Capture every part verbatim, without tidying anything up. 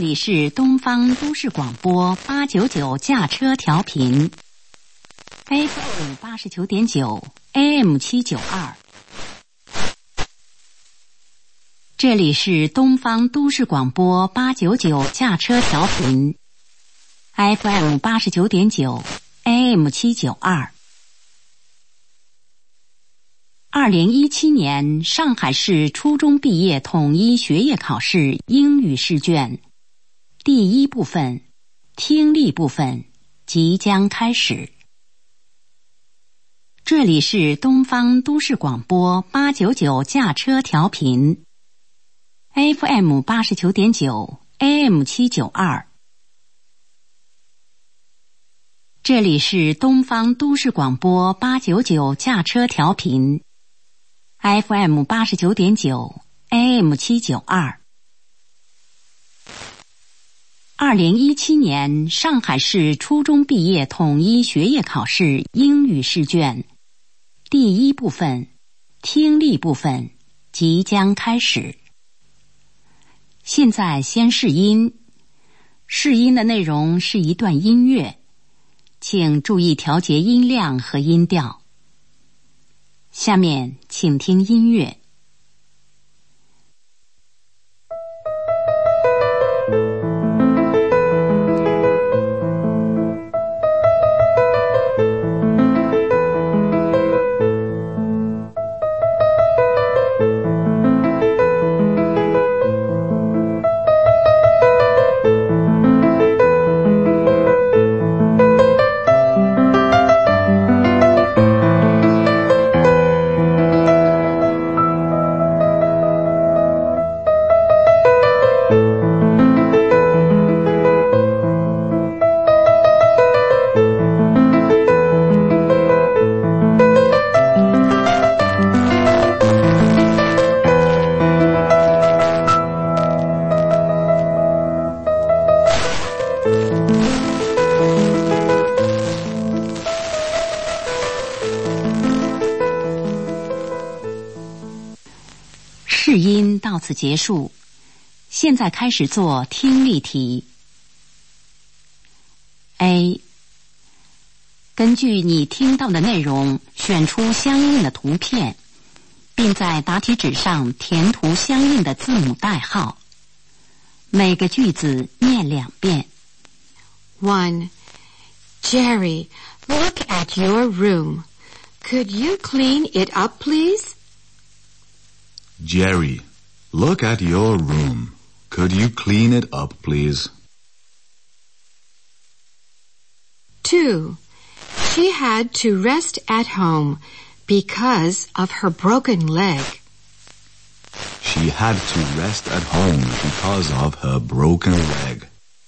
里是东方都市广播八九九驾车调频 ，F M 八十九点九 ，A M 七九二。这里是东方都市广播八九九驾车调频 ，F M 八十九点九 ，A M 七九二。二零一七年上海市初中毕业统一学业考试英语试卷第一部分听力部分即将开始。这里是东方都市广播八九九驾车调频 F M 八十九点九 A M 七九二。这里是东方都市广播八九九驾车调频F M 八十九点九 A M 七九二。二零一七年上海市初中毕业统一学业考试英语试卷第一部分听力部分即将开始。现在先试音，试音的内容是一段音乐，请注意调节音量和音调。下面请听音乐。试音到此结束，现在开始做听力题。A. 根据你听到的内容，选出相应的图片，并在答题纸上填涂相应的字母代号。每个句子念两遍。 One. Jerry, look at your room. Could you clean it up, please? Jerry, look at your room. Could you clean it up, please? Two. She had to rest at home because of her broken leg. She had to rest at home because of her broken leg.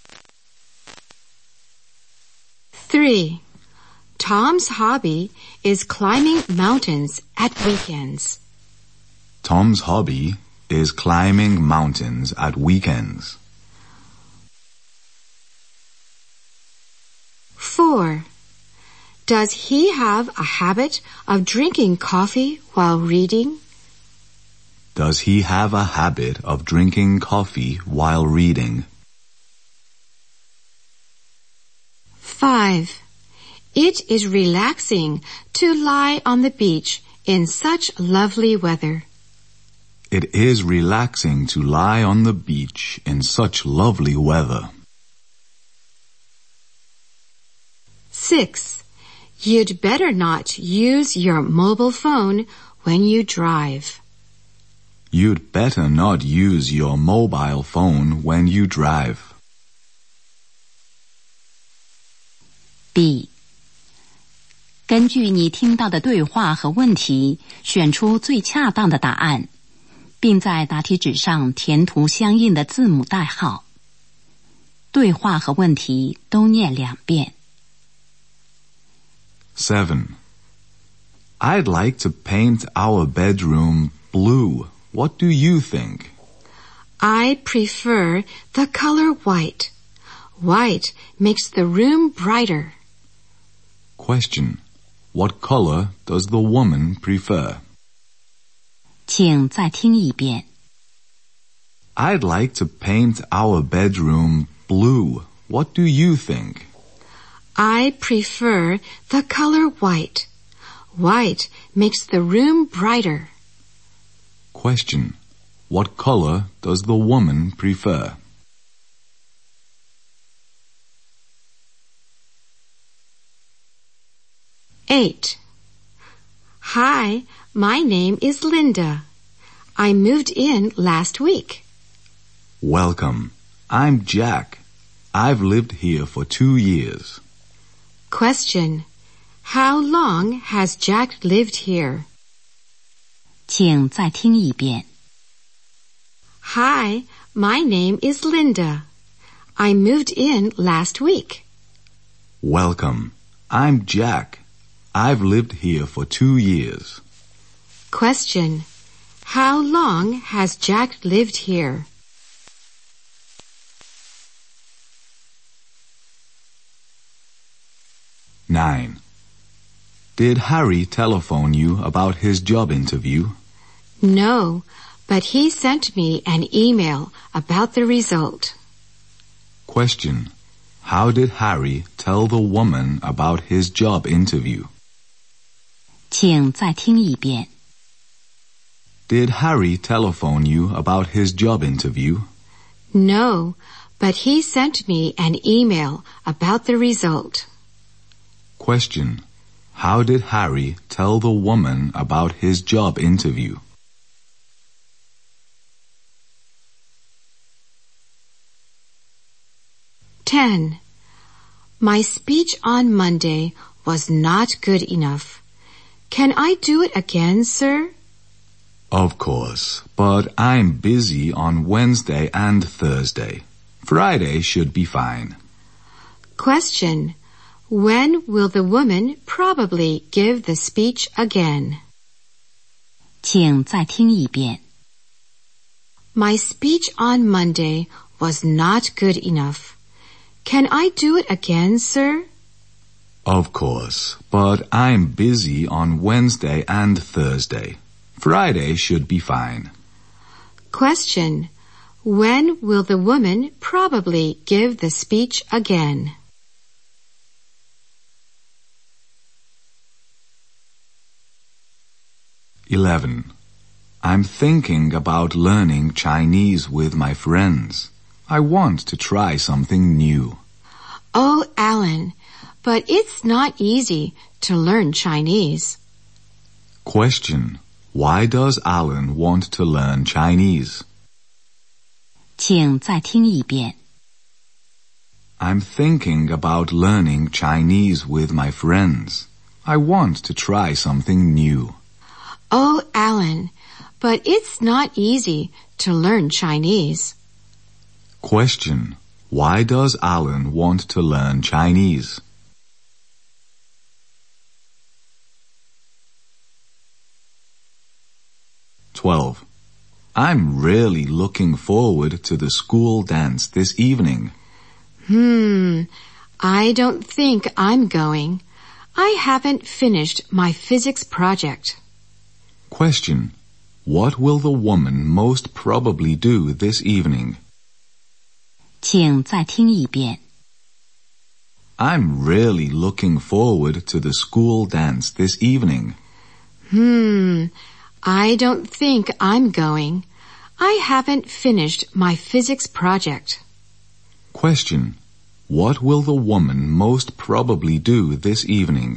Three. Tom's hobby is climbing mountains at weekends. Tom's hobby is climbing mountains at weekends. Four. Does he have a habit of drinking coffee while reading? Does he have a habit of drinking coffee while reading? Five. It is relaxing to lie on the beach in such lovely weather. It is relaxing to lie on the beach in such lovely weather. Six. You'd better not use your mobile phone when you drive. You'd better not use your mobile phone when you drive. B. 根据你听到的对话和问题，选出最恰当的答案，并在答题纸上填涂相应的字母代号。对话和问题都念两遍。 Seven. I'd like to paint our bedroom blue. What do you think? I prefer the color white. White makes the room brighter. Question. What color does the woman prefer? 请再听一遍。 I'd like to paint our bedroom blue. What do you think? I prefer the color white. White makes the room brighter. Question. What color does the woman prefer? Eight. Hi, my name is Linda. I moved in last week. Welcome. I'm Jack. I've lived here for two years. Question. How long has Jack lived here? 请再听一遍。 Hi, my name is Linda. I moved in last week. Welcome. I'm Jack. I've lived here for two years. Question. How long has Jack lived here? Nine. Did Harry telephone you about his job interview? No, but he sent me an email about the result. Question. How did Harry tell the woman about his job interview? 请再听一遍。 Did Harry telephone you about his job interview? No, but he sent me an email about the result. Question. How did Harry tell the woman about his job interview? Ten. My speech on Monday was not good enough. Can I do it again, sir? Of course, but I'm busy on Wednesday and Thursday. Friday should be fine. Question. When will the woman probably give the speech again? 请再听一遍。 My speech on Monday was not good enough. Can I do it again, sir? Of course, but I'm busy on Wednesday and Thursday. Friday should be fine. Question. When will the woman probably give the speech again? Eleven. I'm thinking about learning Chinese with my friends. I want to try something new. Oh, Alan, but it's not easy to learn Chinese. Question. Why does Alan want to learn Chinese? 请再听一遍。 I'm thinking about learning Chinese with my friends. I want to try something new. Oh, Alan, but it's not easy to learn Chinese. Question. Why does Alan want to learn Chinese? Twelve. I'm really looking forward to the school dance this evening. Hmm, I don't think I'm going. I haven't finished my physics project. Question. What will the woman most probably do this evening? 请再听一遍。 I'm really looking forward to the school dance this evening. Hmm, I don't think I'm going. I haven't finished my physics project. Question. What will the woman most probably do this evening?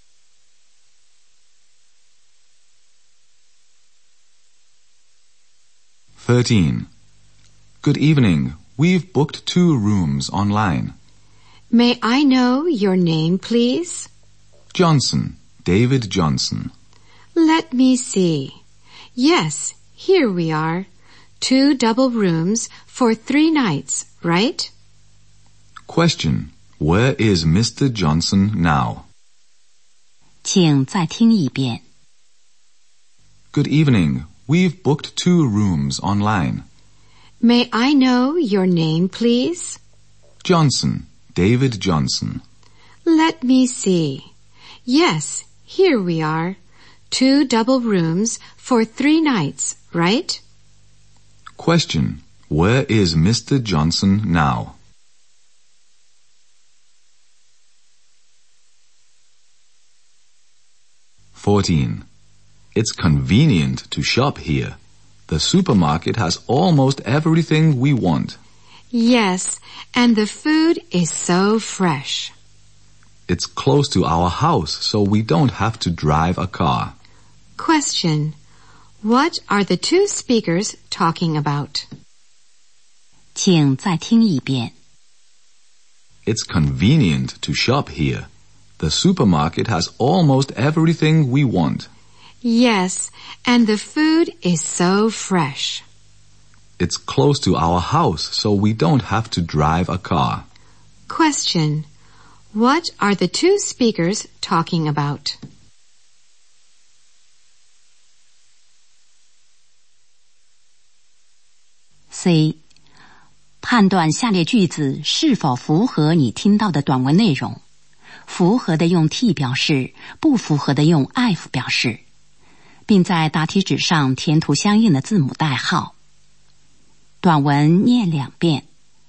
Thirteen. Good evening. We've booked two rooms online. May I know your name, please? Johnson. David Johnson. Let me see. Yes, here we are. Two double rooms for three nights, right? Question. Where is Mister Johnson now? 请再听一遍。 Good evening. We've booked two rooms online. May I know your name, please? Johnson. David Johnson. Let me see. Yes, here we are. Two double rooms for three nights, right? Question. Where is Mister Johnson now? fourteen. It's convenient to shop here. The supermarket has almost everything we want. Yes, and the food is so fresh. It's close to our house, so we don't have to drive a car. Question. What are the two speakers talking about? 请再听一遍。 It's convenient to shop here. The supermarket has almost everything we want. Yes, and the food is so fresh. It's close to our house, so we don't have to drive a car. Question. What are the two speakers talking about? ，C. 判断下列句子是否符合你听到的短文内容。符合的用 T 表示，不符合的用 F 表示，并在答题纸上填涂相应的字母代号。短文念两遍。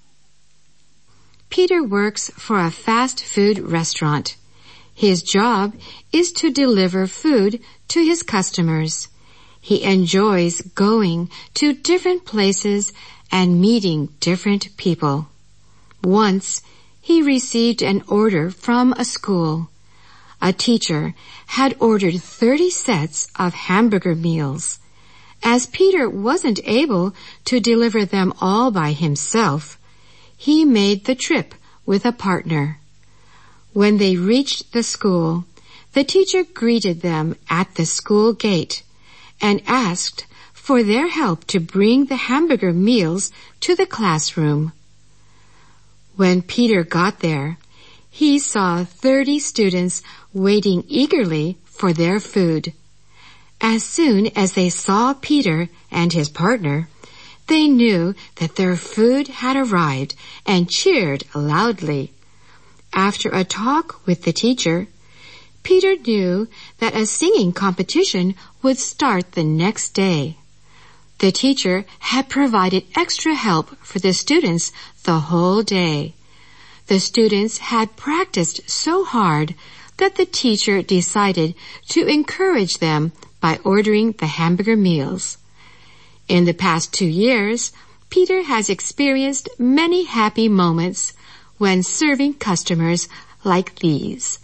Peter works for a fast food restaurant. His job is to deliver food to his customers. He enjoys going to different places and meeting different people. Once, he received an order from a school. A teacher had ordered thirty sets of hamburger meals. As Peter wasn't able to deliver them all by himself, he made the trip with a partner. When they reached the school, the teacher greeted them at the school gate and asked for their help to bring the hamburger meals to the classroom. When Peter got there, he saw thirty students waiting eagerly for their food. As soon as they saw Peter and his partner, they knew that their food had arrived and cheered loudly. After a talk with the teacher, Peter knew that a singing competition would start the next day. The teacher had provided extra help for the students the whole day. The students had practiced so hard that the teacher decided to encourage them by ordering the hamburger meals. In the past two years, Peter has experienced many happy moments when serving customers like these.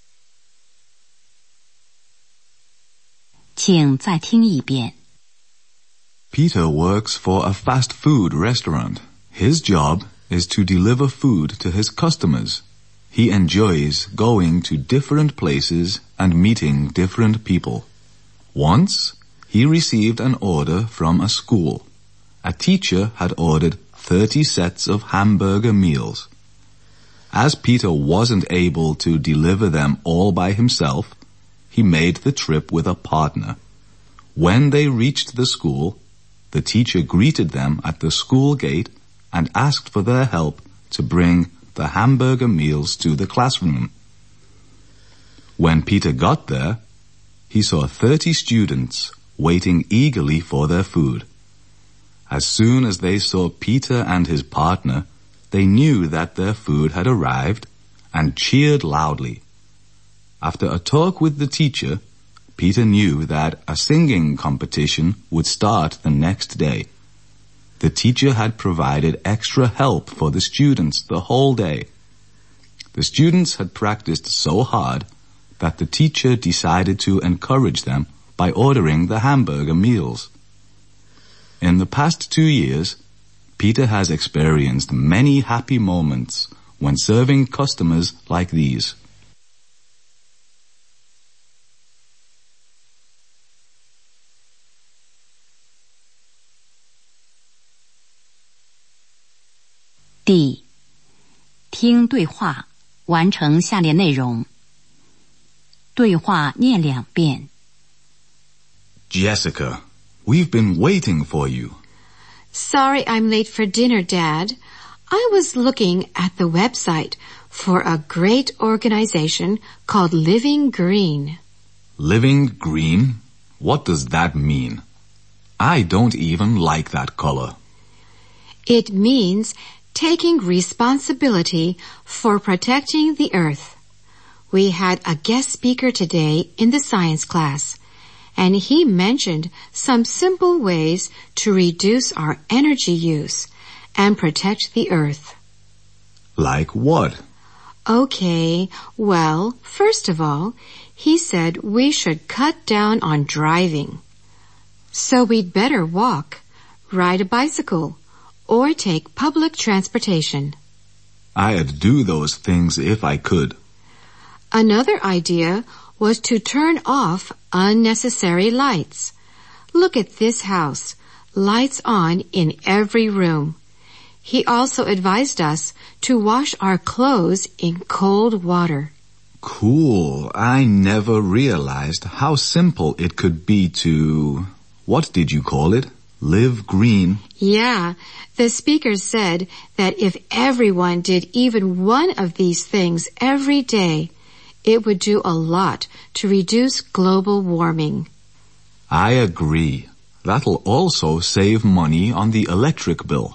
请再听一遍。 Peter works for a fast food restaurant. His job is to deliver food to his customers. He enjoys going to different places and meeting different people. Once, he received an order from a school. A teacher had ordered thirty sets of hamburger meals. As Peter wasn't able to deliver them all by himself, he made the trip with a partner. When they reached the school, the teacher greeted them at the school gate and asked for their help to bring the hamburger meals to the classroom. When Peter got there, he saw thirty students waiting eagerly for their food. As soon as they saw Peter and his partner, they knew that their food had arrived and cheered loudly. After a talk with the teacher, Peter knew that a singing competition would start the next day. The teacher had provided extra help for the students the whole day. The students had practiced so hard that the teacher decided to encourage them by ordering the hamburger meals. In the past two years, Peter has experienced many happy moments when serving customers like these. D. 听对话，完成下列内容。对话念两遍。 Jessica, we've been waiting for you. Sorry I'm late for dinner, Dad. I was looking at the website for a great organization called Living Green. Living green? What does that mean? I don't even like that color. It means taking responsibility for protecting the earth. We had a guest speaker today in the science class, and he mentioned some simple ways to reduce our energy use and protect the earth. Like what? Okay, well, first of all, he said we should cut down on driving. So we'd better walk, ride a bicycle, or take public transportation. I'd do those things if I could. Another idea was to turn off unnecessary lights. Look at this house, lights on in every room. He also advised us to wash our clothes in cold water. Cool. I never realized how simple it could be to... What did you call it? Live green. Yeah, the speaker said that if everyone did even one of these things every day, it would do a lot to reduce global warming. I agree. That'll also save money on the electric bill.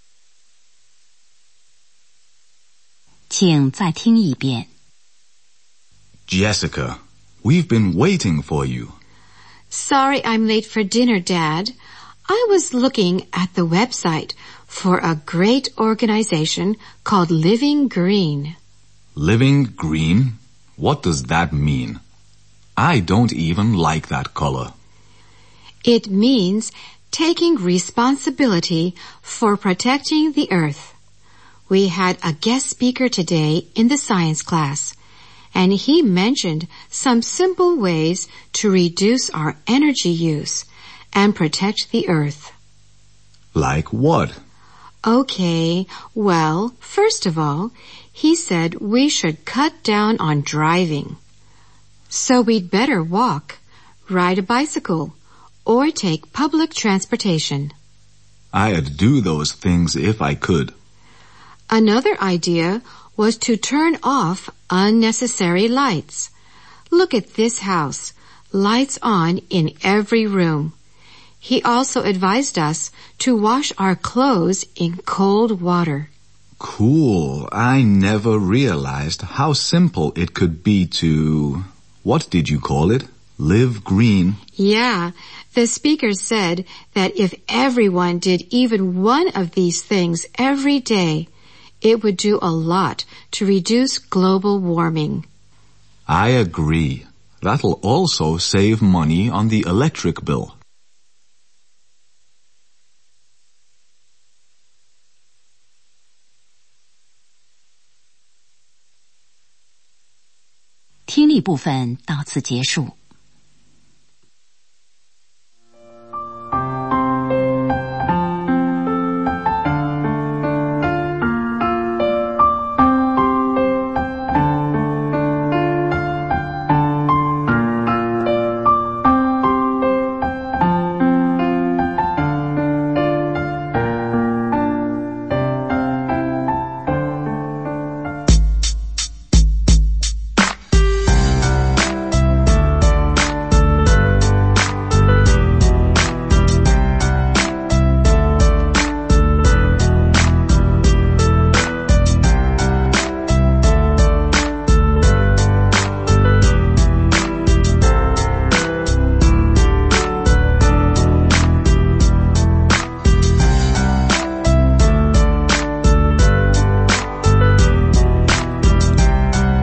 请再听一遍。 Jessica, we've been waiting for you. Sorry I'm late for dinner, Dad. I was looking at the website for a great organization called Living Green. Living green? What does that mean? I don't even like that color. It means taking responsibility for protecting the earth. We had a guest speaker today in the science class, and he mentioned some simple ways to reduce our energy use and protect the earth. Like what? Okay, well, first of all, he said we should cut down on driving. So we'd better walk, ride a bicycle, or take public transportation. I'd do those things if I could. Another idea was to turn off unnecessary lights. Look at this house, lights on in every room. He also advised us to wash our clothes in cold water. Cool. I never realized how simple it could be to... What did you call it? Live green. Yeah, the speaker said that if everyone did even one of these things every day, it would do a lot to reduce global warming. I agree. That'll also save money on the electric bill. 听力部分到此结束。